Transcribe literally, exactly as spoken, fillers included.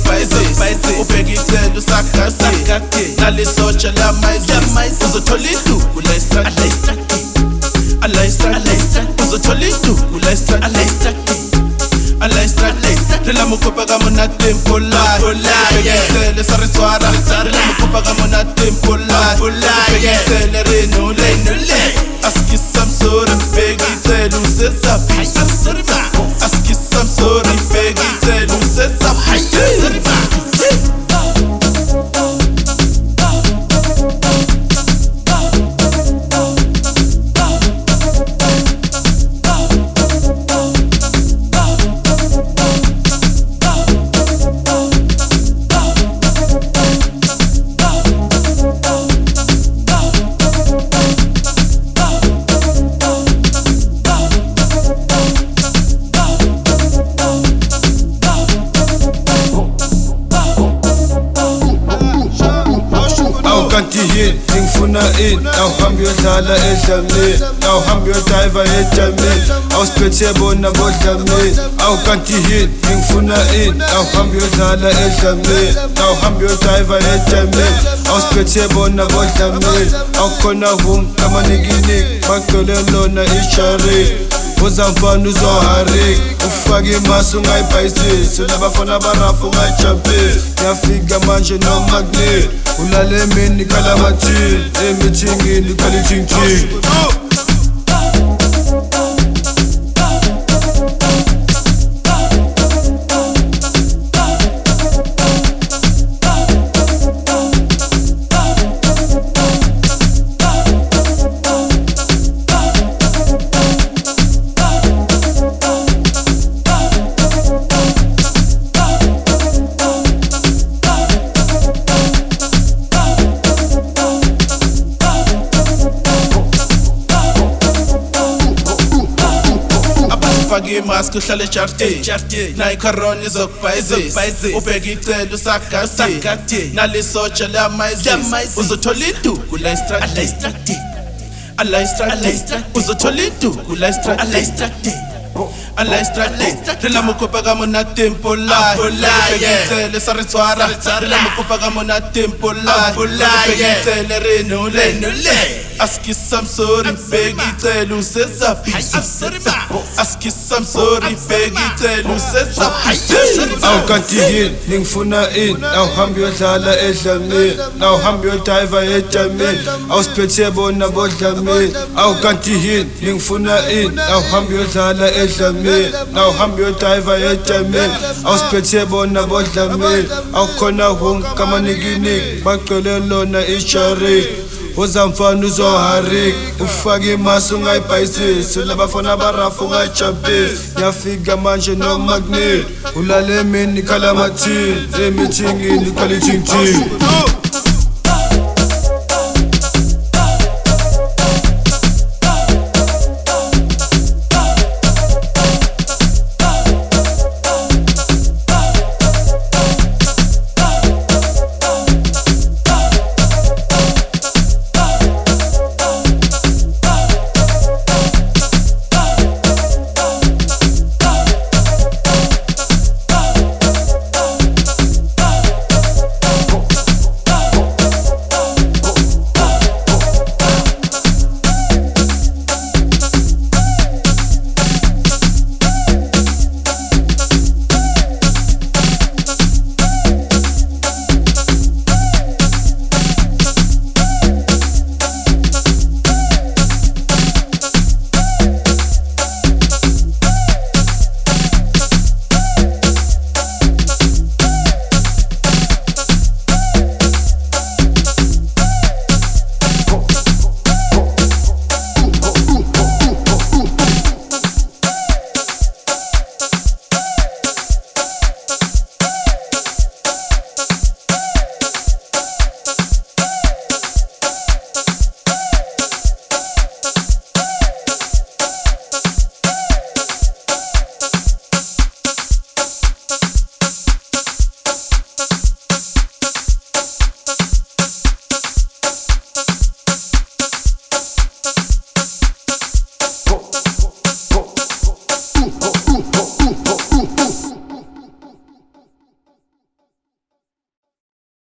izokubhayizisa ubheka icelo usagade nalisotsha lamayizisa uzothola iduku la istrati ala istrati uzothola iduku la istrati ala istrati rela mokopa ka mona tempo la ubheka icelo sariswara rela mokopa ka mona tempo la ubheka icelo reno le aski samsori ubheka icelo usezaphi aski samsori ubheka icelo usezaphi kanti yini ngifuna ini awuhambe uyodlala edlamini awuhambe uyodiva edlamini awusiphethe bona bodlamini awukanti yini ngifuna ini awuhambe uyodlala edlamini awuhambe uyodiva edlamini awusiphethe bona bodlamini awukhona hum kamanikiniki bagcwele lona ishari uzamfana uzoharik ufake imasu ungayibhayisisi labafana barafu ungayijampisi ngiyafika manje nomagnet ulale emini kalamathini emithingini khalithinthini fake imask uhlale ejardini nayi corona izokubhayizisa ubheka icelo usagade nalisotsha lamayizisa uzothola iduku la istrati ala istrati uzothola iduku la istrati ala istrati rela mokopa ka mona tempo la ubheka icelo sariswara rela mokopa ka mona tempo la ubheka icelo reno le aski samsori ubheka icelo usezaphi aski samsori ubheka icelo usezaphi awukanti yini ngifuna ini awuhambe uyodlala edlamini awuhambe uyodiva edlamini awusiphethe bona bodlamini awukanti yini ngifuna ini awuhambe uyodlala edlamini awuhambe uyodiva edlamini awusiphethe bona bodlamini awukhona hum kamanikiniki bagcwele lona ishari uzamfana uzoharik ufake imasu ungayibhayisisi labafana barafu ungayijampisi ngiyafika manje nomagnet ulale emini kalamathini emithingini khalithinthini